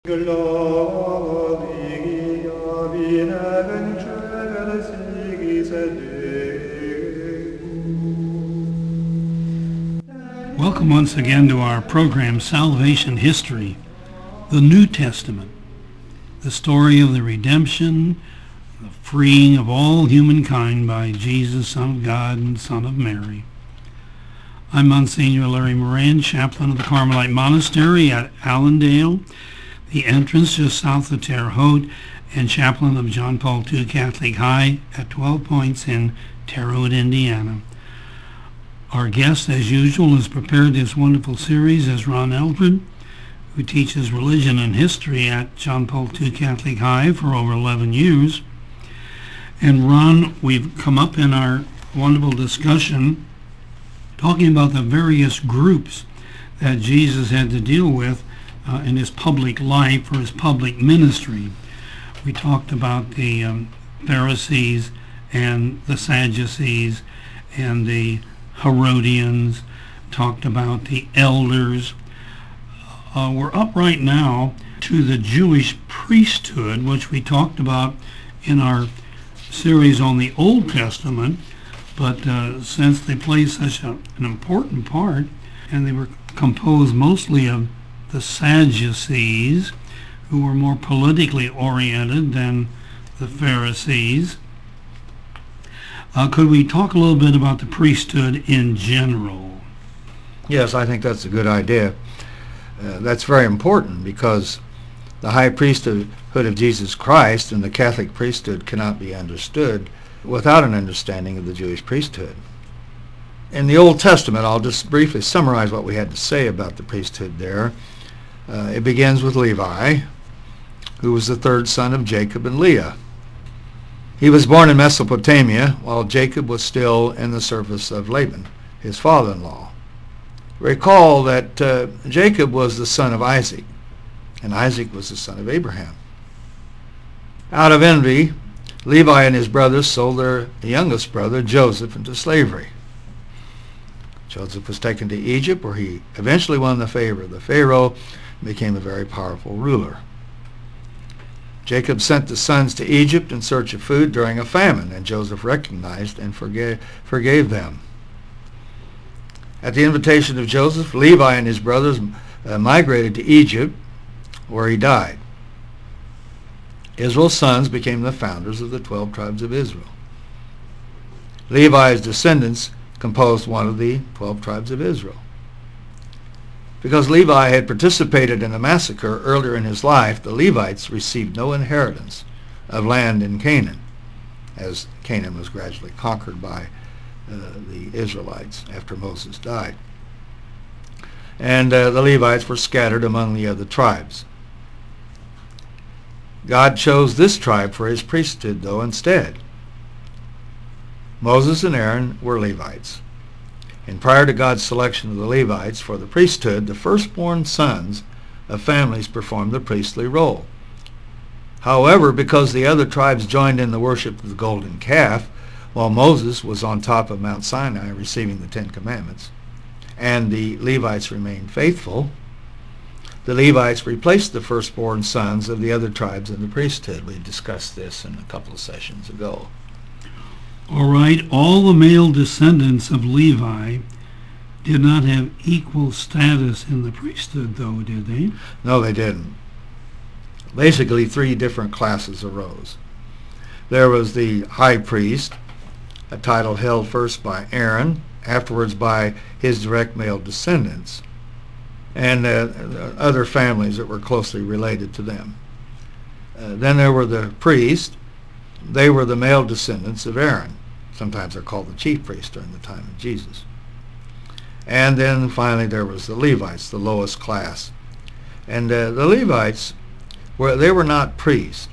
Welcome once again to our program, Salvation History, the New Testament, the story of the redemption, the freeing of all humankind by Jesus, Son of God and Son of Mary. I'm Monsignor Larry Moran, chaplain of the Carmelite Monastery at Allendale, the entrance just south of Terre Haute, and chaplain of John Paul II Catholic High at 12 Points in Terre Haute, Indiana. Our guest, as usual, has prepared this wonderful series as Ron Eldred, who teaches religion and history at John Paul II Catholic High for over 11 years. And Ron, we've come up in our wonderful discussion talking about the various groups that Jesus had to deal with in his public life or his public ministry. We talked about the Pharisees and the Sadducees and the Herodians, talked about the elders. We're up right now to the Jewish priesthood, which we talked about in our series on the Old Testament, but since they played such an important part, and they were composed mostly of the Sadducees, who were more politically oriented than the Pharisees, could we talk a little bit about the priesthood in general? Yes, I think that's a good idea. That's very important because the high priesthood of Jesus Christ and the Catholic priesthood cannot be understood without an understanding of the Jewish priesthood. In the Old Testament, I'll just briefly summarize what we had to say about the priesthood there. It begins with Levi, who was the third son of Jacob and Leah. He was born in Mesopotamia while Jacob was still in the service of Laban, his father-in-law. Recall that Jacob was the son of Isaac, and Isaac was the son of Abraham. Out of envy, Levi and his brothers sold their youngest brother, Joseph, into slavery. Joseph was taken to Egypt, where he eventually won the favor of the Pharaoh and became a very powerful ruler. Jacob sent the sons to Egypt in search of food during a famine, and Joseph recognized and forgave them. At the invitation of Joseph, Levi and his brothers migrated to Egypt, where he died. Israel's sons became the founders of the 12 tribes of Israel. Levi's descendants composed one of the 12 tribes of Israel. Because Levi had participated in a massacre earlier in his life, the Levites received no inheritance of land in Canaan, as Canaan was gradually conquered by the Israelites after Moses died. And the Levites were scattered among the other tribes. God chose this tribe for his priesthood, though, instead. Moses and Aaron were Levites. And prior to God's selection of the Levites for the priesthood, the firstborn sons of families performed the priestly role. However, because the other tribes joined in the worship of the golden calf, while Moses was on top of Mount Sinai receiving the Ten Commandments, and the Levites remained faithful, the Levites replaced the firstborn sons of the other tribes in the priesthood. We discussed this in a couple of sessions ago. All right, all the male descendants of Levi did not have equal status in the priesthood, though, did they? No, they didn't. Basically, three different classes arose. There was the high priest, a title held first by Aaron, afterwards by his direct male descendants, and other families that were closely related to them. Then there were the priests. They were the male descendants of Aaron. Sometimes they're called the chief priests during the time of Jesus. And then finally there was the Levites, the lowest class. And the Levites, they were not priests.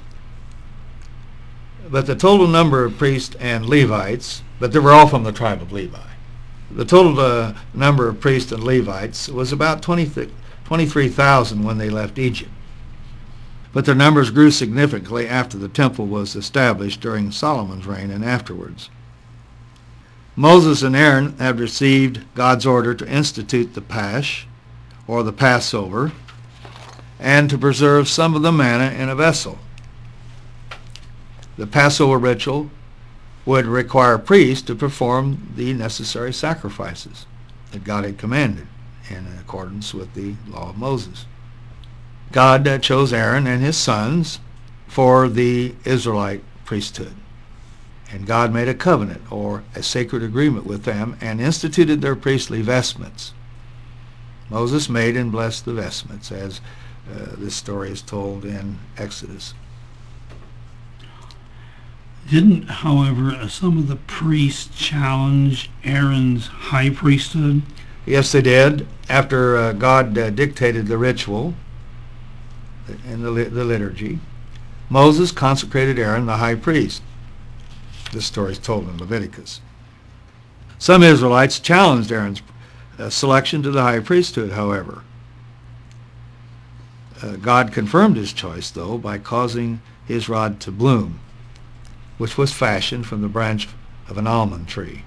But the total number of priests and Levites, but they were all from the tribe of Levi. The total number of priests and Levites was about 23,000 when they left Egypt. But their numbers grew significantly after the temple was established during Solomon's reign and afterwards. Moses and Aaron had received God's order to institute the Pasch, or the Passover, and to preserve some of the manna in a vessel. The Passover ritual would require priests to perform the necessary sacrifices that God had commanded in accordance with the law of Moses. God chose Aaron and his sons for the Israelite priesthood. And God made a covenant or a sacred agreement with them and instituted their priestly vestments. Moses made and blessed the vestments, as this story is told in Exodus. Didn't, however, some of the priests challenge Aaron's high priesthood? Yes, they did. After God dictated the ritual in the liturgy, Moses consecrated Aaron the high priest. This story is told in Leviticus. Some Israelites challenged Aaron's selection to the high priesthood, however. God confirmed his choice, though, by causing his rod to bloom, which was fashioned from the branch of an almond tree.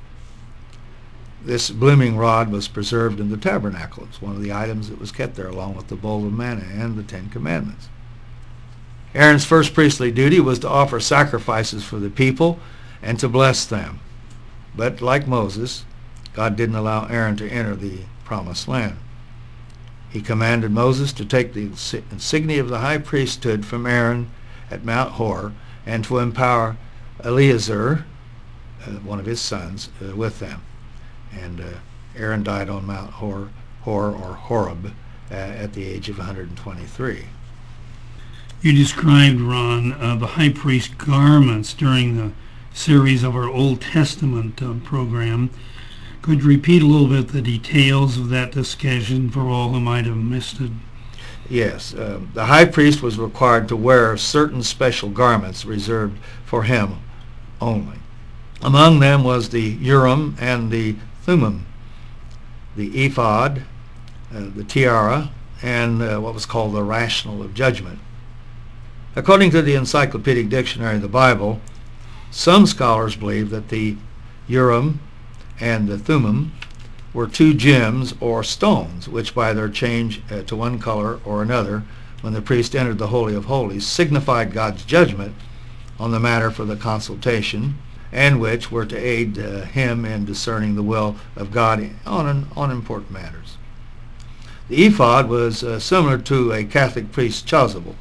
This blooming rod was preserved in the tabernacle. It's one of the items that was kept there, along with the bowl of manna and the Ten Commandments. Aaron's first priestly duty was to offer sacrifices for the people and to bless them. But like Moses, God didn't allow Aaron to enter the promised land. He commanded Moses to take the insignia of the high priesthood from Aaron at Mount Hor and to empower Eleazar, one of his sons, with them. And Aaron died on Mount Hor or Horeb at the age of 123. You described, Ron, the high priest garments during the series of our Old Testament program. Could you repeat a little bit the details of that discussion for all who might have missed it? Yes. The high priest was required to wear certain special garments reserved for him only. Among them was the Urim and the Thummim, the ephod, the tiara, and what was called the rational of judgment. According to the Encyclopedic Dictionary of the Bible, some scholars believe that the Urim and the Thummim were two gems or stones, which by their change to one color or another when the priest entered the Holy of Holies signified God's judgment on the matter for the consultation, and which were to aid him in discerning the will of God on important matters. The ephod was similar to a Catholic priest's chasuble.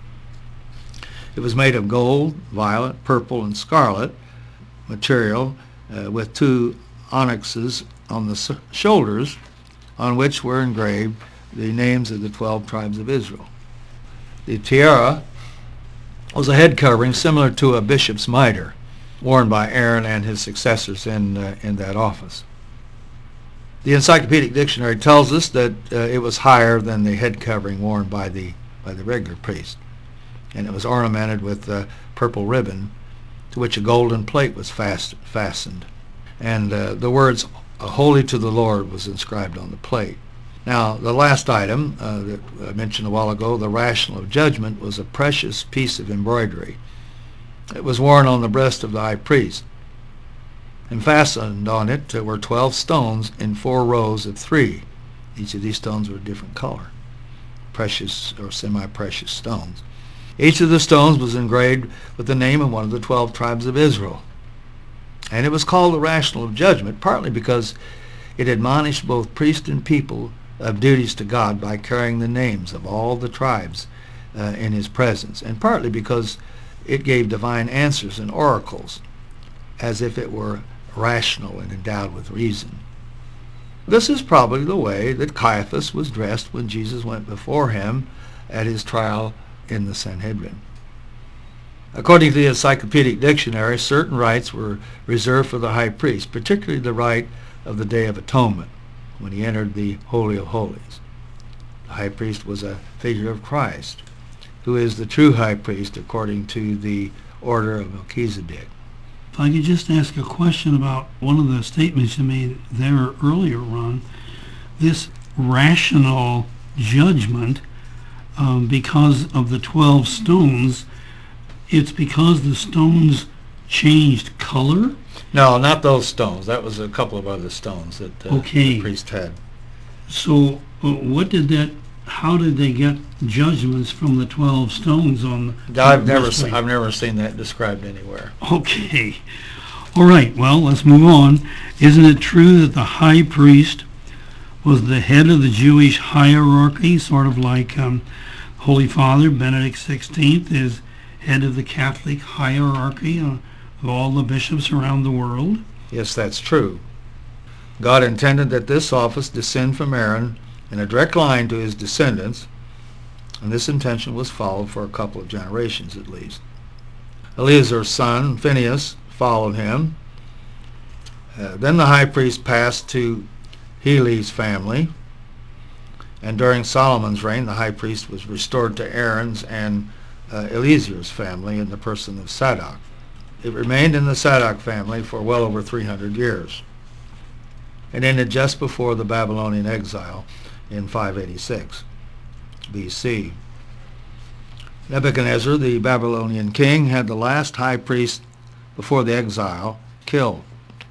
It was made of gold, violet, purple, and scarlet material with two onyxes on the shoulders on which were engraved the names of the 12 tribes of Israel. The tiara was a head covering similar to a bishop's mitre, worn by Aaron and his successors in that office. The Encyclopedic Dictionary tells us that it was higher than the head covering worn by the regular priest, and it was ornamented with purple ribbon to which a golden plate was fastened, and the words "Holy to the Lord" was inscribed on the plate. Now, the last item that I mentioned a while ago, the rational of judgment, was a precious piece of embroidery. It was worn on the breast of the high priest, and fastened on it were 12 stones in 4 rows of 3. Each of these stones were a different color, precious or semi-precious stones. Each of the stones was engraved with the name of one of the 12 tribes of Israel. And it was called the rational of judgment, partly because it admonished both priest and people of duties to God by carrying the names of all the tribes in his presence, and partly because it gave divine answers and oracles, as if it were rational and endowed with reason. This is probably the way that Caiaphas was dressed when Jesus went before him at his trial in the Sanhedrin. According to the Encyclopedic Dictionary, certain rites were reserved for the high priest, particularly the rite of the Day of Atonement, when he entered the Holy of Holies. The high priest was a figure of Christ, who is the true high priest according to the order of Melchizedek. If I could just ask a question about one of the statements you made there earlier, Ron. This rational judgment, because of the 12 stones, it's because the stones changed color? No, not those stones. That was a couple of other stones that the priest had. So what did that how did they get judgments from the 12 stones on the I've breastplate? never seen that described anywhere. Okay. All right, well, let's move on. Isn't it true that the high priest was the head of the Jewish hierarchy, sort of like Holy Father Benedict XVI is head of the Catholic hierarchy of all the bishops around the world? Yes, that's true. God intended that this office descend from Aaron in a direct line to his descendants, and this intention was followed for a couple of generations at least. Eleazar's son, Phinehas, followed him. Then the high priest passed to Heli's family, and during Solomon's reign, the high priest was restored to Aaron's and Eleazar's family in the person of Zadok. It remained in the Zadok family for well over 300 years. It ended just before the Babylonian exile in 586 BC. Nebuchadnezzar, the Babylonian king, had the last high priest before the exile killed.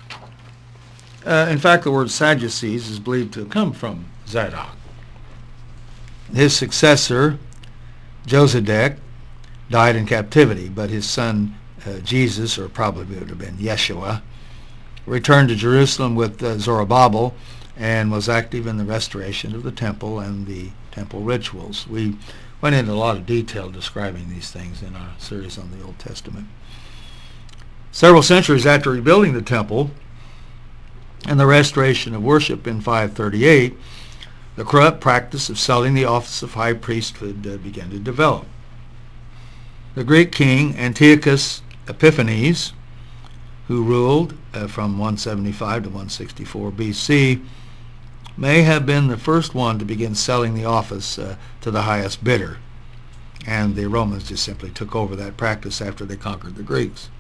In fact, the word Sadducees is believed to come from Zadok. His successor, Josedek, died in captivity, but his son Jesus, or probably would have been Yeshua, returned to Jerusalem with Zerubbabel and was active in the restoration of the temple and the temple rituals. We went into a lot of detail describing these things in our series on the Old Testament. Several centuries after rebuilding the temple and the restoration of worship in 538, the corrupt practice of selling the office of high priesthood began to develop. The Greek king Antiochus Epiphanes, who ruled from 175 to 164 BC, may have been the first one to begin selling the office to the highest bidder, and the Romans just simply took over that practice after they conquered the Greeks.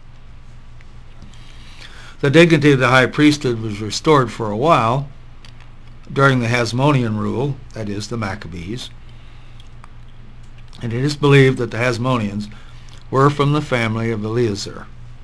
The dignity of the high priesthood was restored for a while during the Hasmonean rule, that is, the Maccabees, and it is believed that the Hasmoneans were from the family of Eleazar.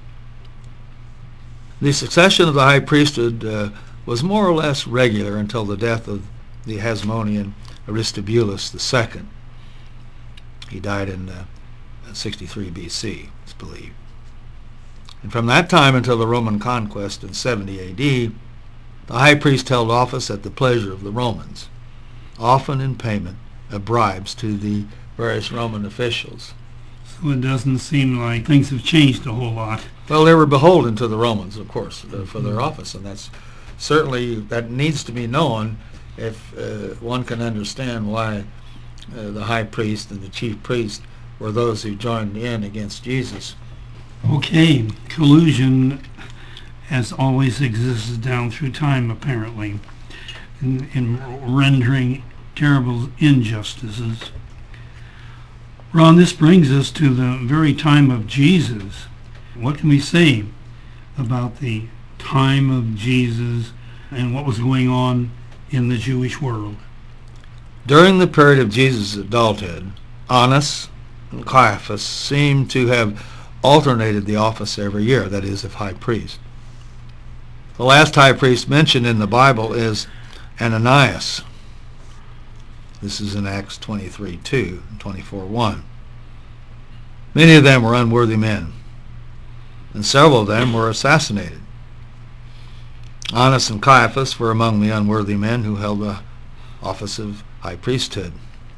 The succession of the high priesthood was more or less regular until the death of the Hasmonean Aristobulus II. He died in 63 BC, it's believed. And from that time until the Roman conquest in 70 AD, the high priest held office at the pleasure of the Romans, often in payment of bribes to the various Roman officials. So it doesn't seem like things have changed a whole lot. Well, they were beholden to the Romans, of course, for their office, and that's certainly, that needs to be known if one can understand why the high priest and the chief priest were those who joined in against Jesus. Okay, collusion has always existed down through time, apparently, in rendering terrible injustices. Ron, this brings us to the very time of Jesus. What can we say about the time of Jesus and what was going on in the Jewish world? During the period of Jesus' adulthood, Annas and Caiaphas seem to have alternated the office every year, that is, of high priest. The last high priest mentioned in the Bible is Ananias. This is in Acts 23:2 and 24:1. Many of them were unworthy men, and several of them were assassinated. Annas and Caiaphas were among the unworthy men who held the office of high priesthood.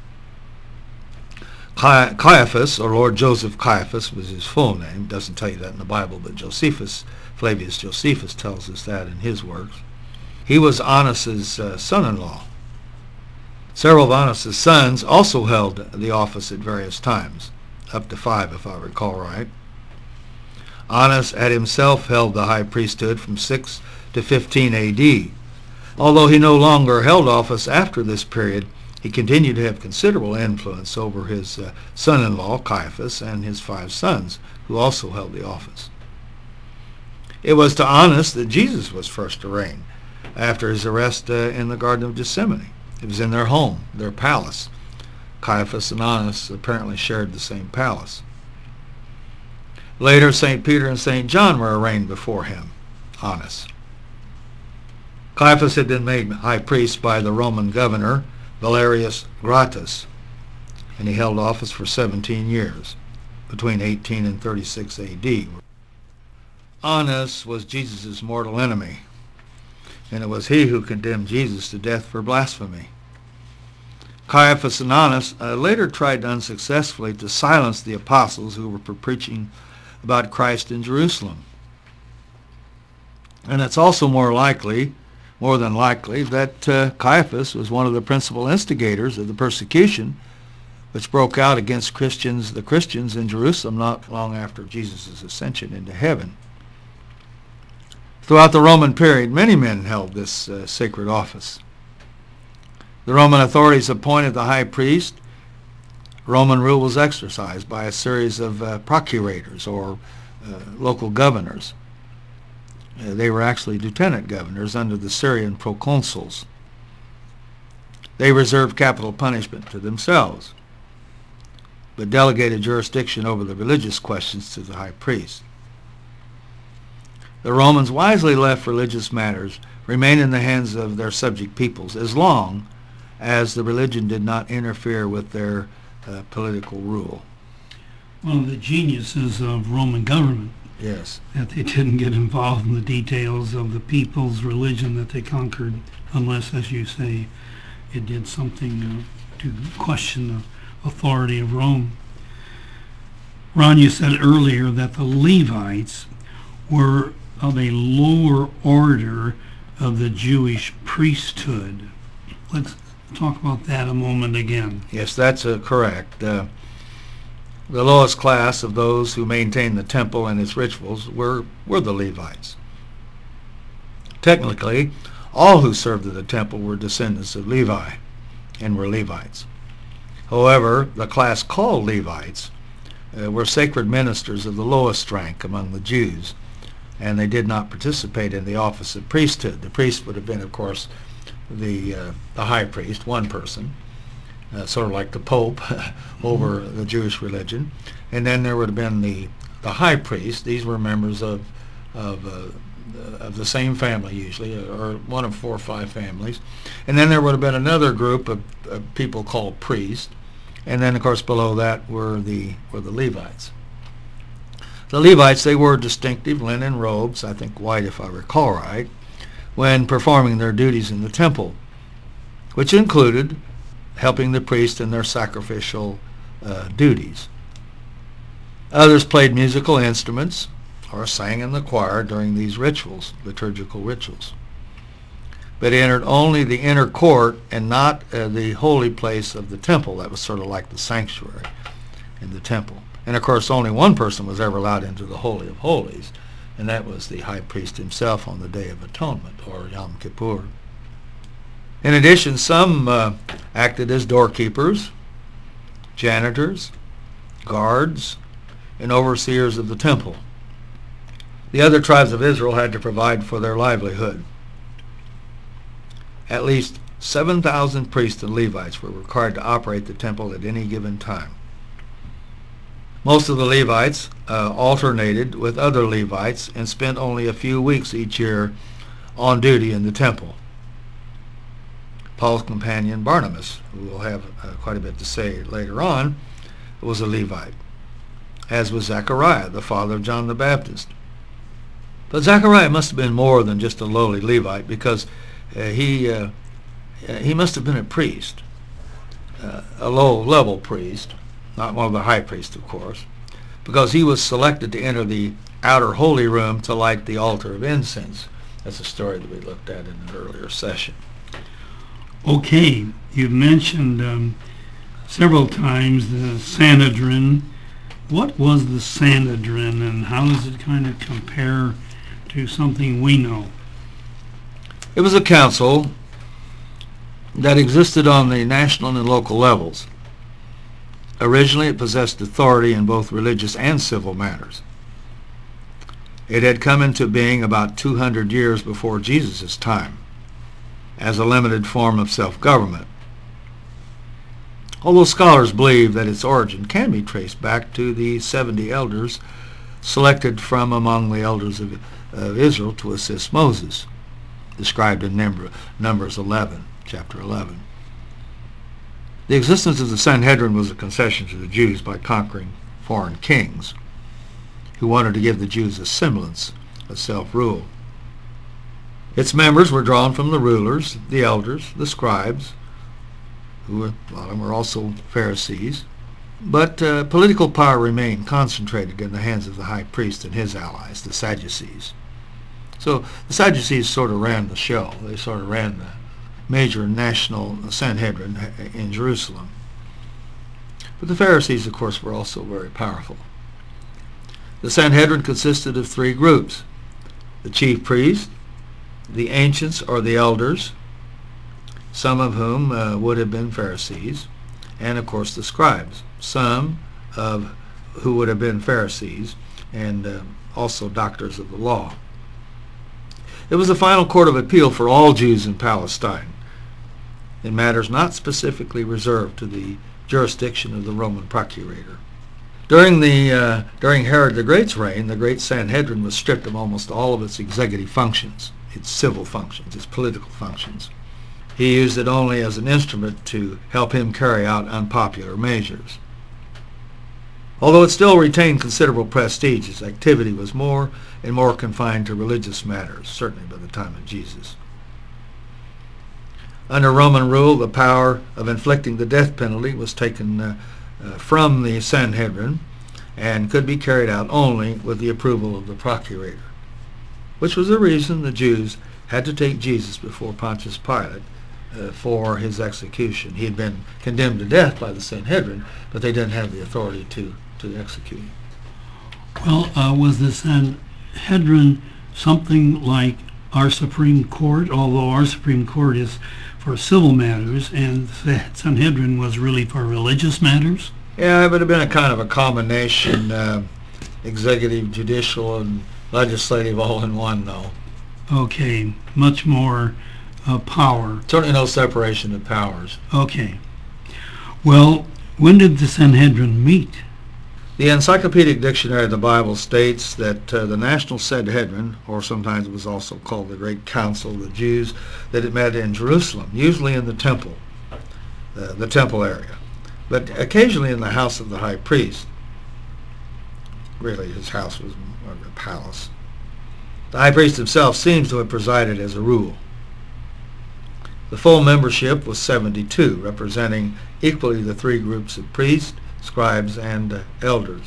Caiaphas, or Lord Joseph Caiaphas, was his full name. It doesn't tell you that in the Bible, but Flavius Josephus tells us that in his works. He was Annas' son-in-law. Several of Annas' sons also held the office at various times, up to 5 if I recall right. Annas had himself held the high priesthood from 6 to 15 AD. Although he no longer held office after this period, he continued to have considerable influence over his son-in-law, Caiaphas, and his 5 sons, who also held the office. It was to Annas that Jesus was first arraigned after his arrest in the Garden of Gethsemane. It was in their home, their palace. Caiaphas and Annas apparently shared the same palace. Later, St. Peter and St. John were arraigned before him, Annas. Caiaphas had been made high priest by the Roman governor, Valerius Gratus, and he held office for 17 years, between 18 and 36 A.D. Annas was Jesus' mortal enemy, and it was he who condemned Jesus to death for blasphemy. Caiaphas and Annas later tried unsuccessfully to silence the apostles who were preaching about Christ in Jerusalem. And it's also more than likely, that Caiaphas was one of the principal instigators of the persecution which broke out against the Christians in Jerusalem not long after Jesus' ascension into heaven. Throughout the Roman period, many men held this sacred office. The Roman authorities appointed the high priest. Roman rule was exercised by a series of procurators or local governors. They were actually lieutenant governors under the Syrian proconsuls. They reserved capital punishment to themselves, but delegated jurisdiction over the religious questions to the high priest. The Romans wisely left religious matters remain in the hands of their subject peoples as long as the religion did not interfere with their political rule. One of the geniuses of Roman government, Yes. that they didn't get involved in the details of the people's religion that they conquered, unless, as you say, it did something to question the authority of Rome. Ron, you said earlier that the Levites were of a lower order of the Jewish priesthood. Let's talk about that a moment again. Yes, that's correct. The lowest class of those who maintained the temple and its rituals were the Levites. Technically, all who served in the temple were descendants of Levi and were Levites. However, the class called Levites were sacred ministers of the lowest rank among the Jews, and they did not participate in the office of priesthood. The priest would have been, of course, the high priest, one person, sort of like the Pope over the Jewish religion. And then there would have been the high priest. These were members of the same family usually, or one of 4 or 5 families. And then there would have been another group of people called priests. And then, of course, below that were the Levites. The Levites, they wore distinctive linen robes, I think white if I recall right, when performing their duties in the temple, which included helping the priest in their sacrificial duties. Others played musical instruments or sang in the choir during these rituals, liturgical rituals. But entered only the inner court and not the holy place of the temple. That was sort of like the sanctuary in the temple. And of course, only one person was ever allowed into the Holy of Holies, and that was the high priest himself on the Day of Atonement, or Yom Kippur. In addition, some acted as doorkeepers, janitors, guards, and overseers of the temple. The other tribes of Israel had to provide for their livelihood. At least 7,000 priests and Levites were required to operate the temple at any given time. Most of the Levites alternated with other Levites and spent only a few weeks each year on duty in the temple. Paul's companion Barnabas, who will have quite a bit to say later on, was a Levite, as was Zechariah, the father of John the Baptist. But Zechariah must have been more than just a lowly Levite, because he must have been a priest, a low-level priest, not one of the high priests, of course, because he was selected to enter the outer holy room to light the altar of incense. That's a story that we looked at in an earlier session. Okay, you've mentioned several times the Sanhedrin. What was the Sanhedrin, and how does it kind of compare to something we know? It was a council that existed on the national and local levels. Originally, it possessed authority in both religious and civil matters. It had come into being about 200 years before Jesus' time as a limited form of self-government, although scholars believe that its origin can be traced back to the 70 elders selected from among the elders of Israel to assist Moses, described in Numbers 11, chapter 11. The existence of the Sanhedrin was a concession to the Jews by conquering foreign kings who wanted to give the Jews a semblance of self-rule. Its members were drawn from the rulers, the elders, the scribes, who a lot of them were also Pharisees, but political power remained concentrated in the hands of the high priest and his allies, the Sadducees. So the Sadducees sort of ran the show. They sort of ran the major national Sanhedrin in Jerusalem. But the Pharisees, of course, were also very powerful. The Sanhedrin consisted of three groups: the chief priest, the ancients or the elders, some of whom would have been Pharisees, and of course the scribes, some of who would have been Pharisees and also doctors of the law. It was the final court of appeal for all Jews in Palestine in matters not specifically reserved to the jurisdiction of the Roman procurator. During Herod the Great's reign, the Great Sanhedrin was stripped of almost all of its executive functions, its civil functions, its political functions. He used it only as an instrument to help him carry out unpopular measures. Although it still retained considerable prestige, its activity was more and more confined to religious matters, certainly by the time of Jesus. Under Roman rule, the power of inflicting the death penalty was taken from the Sanhedrin and could be carried out only with the approval of the procurator, which was the reason the Jews had to take Jesus before Pontius Pilate for his execution. He had been condemned to death by the Sanhedrin, but they didn't have the authority to execute him. Well, was the Sanhedrin something like our Supreme Court, although our Supreme Court is for civil matters and the Sanhedrin was really for religious matters? Yeah, it would have been a kind of a combination, executive, judicial, and legislative all in one, though. Okay, much more power. Certainly no separation of powers. Okay. Well, when did the Sanhedrin meet? The Encyclopedic Dictionary of the Bible states that the National Sanhedrin, or sometimes it was also called the Great Council of the Jews, that it met in Jerusalem, usually in the temple area, but occasionally in the house of the high priest. Really, his house was more of a palace. The high priest himself seems to have presided as a rule. The full membership was 72, representing equally the three groups of priests, scribes, and elders.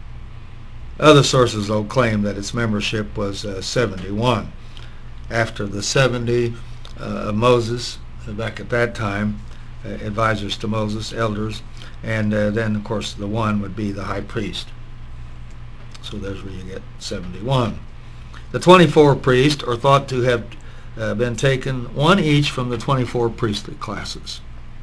Other sources, though, claim that its membership was 71. After the 70 of Moses, back at that time, advisors to Moses, elders, and then, of course, the one would be the high priest. So there's where you get 71. The 24 priests are thought to have been taken, one each from the 24 priestly classes.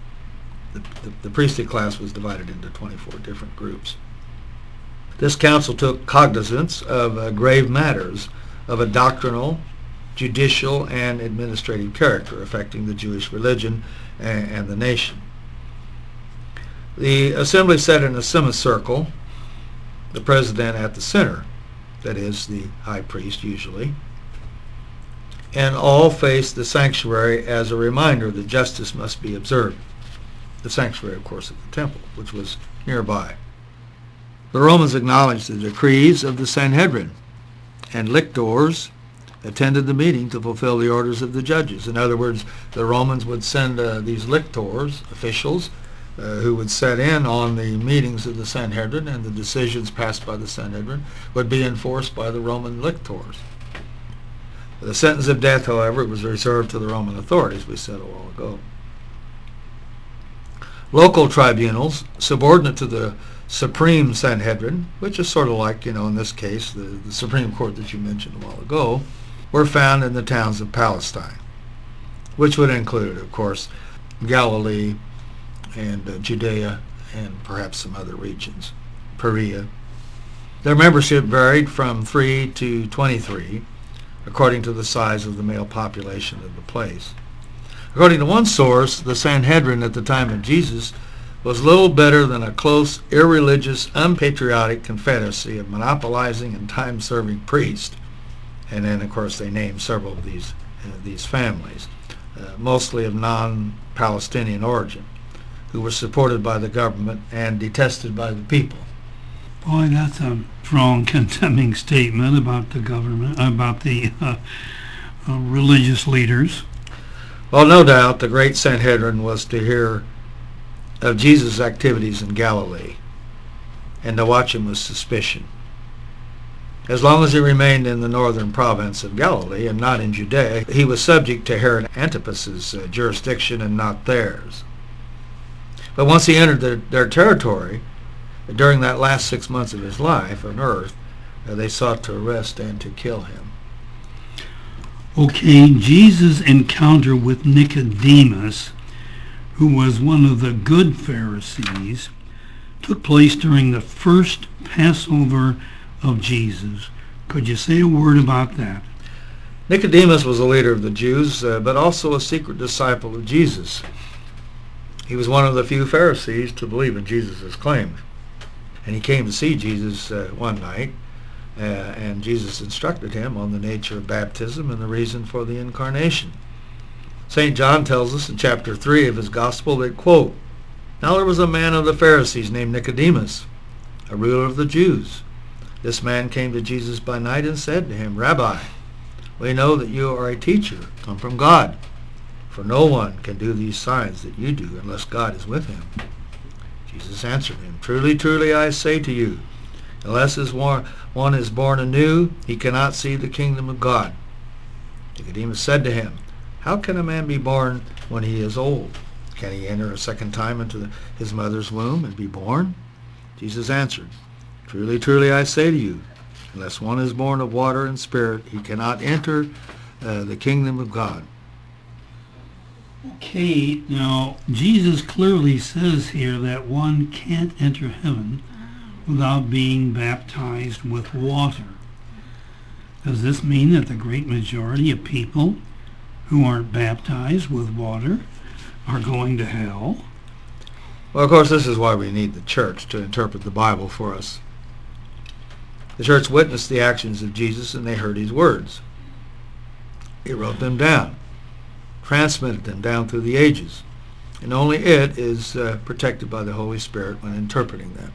The priestly class was divided into 24 different groups. This council took cognizance of grave matters of a doctrinal, judicial, and administrative character affecting the Jewish religion and the nation. The assembly sat in a semicircle, the president at the center, that is, the high priest usually, and all faced the sanctuary as a reminder that justice must be observed. The sanctuary, of course, of the temple, which was nearby. The Romans acknowledged the decrees of the Sanhedrin, and lictors attended the meeting to fulfill the orders of the judges. In other words, the Romans would send these lictors, officials, who would set in on the meetings of the Sanhedrin, and the decisions passed by the Sanhedrin would be enforced by the Roman lictors. The sentence of death, however, was reserved to the Roman authorities, we said a while ago. Local tribunals, subordinate to the Supreme Sanhedrin, which is sort of like, in this case, the Supreme Court that you mentioned a while ago, were found in the towns of Palestine, which would include, of course, Galilee and Judea and perhaps some other regions, Perea. Their membership varied from 3 to 23, according to the size of the male population of the place. According to one source, the Sanhedrin at the time of Jesus was little better than a close, irreligious, unpatriotic confederacy of monopolizing and time-serving priests. And then, of course, they named several of these families, mostly of non-Palestinian origin, who were supported by the government and detested by the people. Boy, that's a strong, condemning statement about the government, about the religious leaders. Well, no doubt the great Sanhedrin was to hear of Jesus' activities in Galilee and to watch him with suspicion. As long as he remained in the northern province of Galilee and not in Judea, he was subject to Herod Antipas's jurisdiction and not theirs. But once he entered their territory, during that last 6 months of his life on earth, they sought to arrest and to kill him. Okay, Jesus' encounter with Nicodemus, who was one of the good Pharisees, took place during the first Passover of Jesus. Could you say a word about that? Nicodemus was a leader of the Jews, but also a secret disciple of Jesus. He was one of the few Pharisees to believe in Jesus' claims. And he came to see Jesus one night, and Jesus instructed him on the nature of baptism and the reason for the incarnation. St. John tells us in chapter 3 of his gospel that, quote, "Now there was a man of the Pharisees named Nicodemus, a ruler of the Jews. This man came to Jesus by night and said to him, 'Rabbi, we know that you are a teacher come from God, for no one can do these signs that you do unless God is with him.' Jesus answered him, 'Truly, truly, I say to you, unless one is born anew, he cannot see the kingdom of God.' Nicodemus said to him, 'How can a man be born when he is old? Can he enter a second time into his mother's womb and be born?' Jesus answered, 'Truly, truly, I say to you, unless one is born of water and spirit, he cannot enter the kingdom of God.'" Okay, now Jesus clearly says here that one can't enter heaven without being baptized with water. Does this mean that the great majority of people who aren't baptized with water are going to hell? Well, of course, this is why we need the church to interpret the Bible for us. The church witnessed the actions of Jesus and they heard his words. It wrote them down, transmitted them down through the ages, and only it is protected by the Holy Spirit when interpreting them.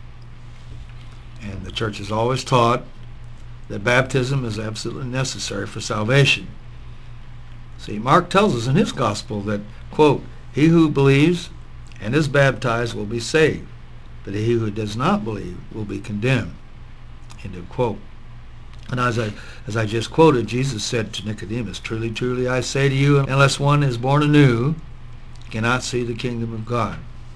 And the church has always taught that baptism is absolutely necessary for salvation. See, Mark tells us in his gospel that, quote, "He who believes and is baptized will be saved, but he who does not believe will be condemned," end of quote. And as I just quoted, Jesus said to Nicodemus, "Truly, truly, I say to you, unless one is born anew, he cannot see the kingdom of God."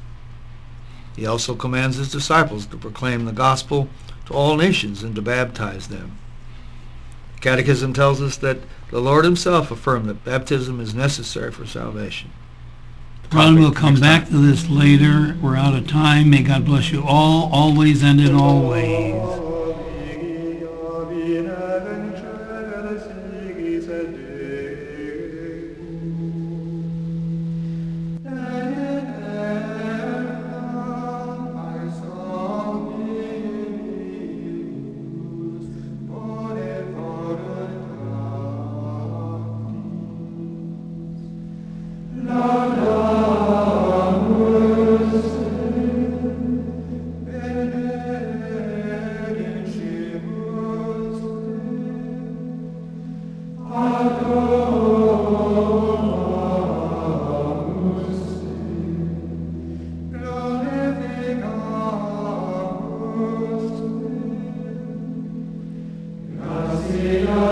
He also commands his disciples to proclaim the gospel to all nations and to baptize them. The Catechism tells us that the Lord himself affirmed that baptism is necessary for salvation. Ron, we'll come back to this later. We're out of time. May God bless you all, always and in all ways. Grazie.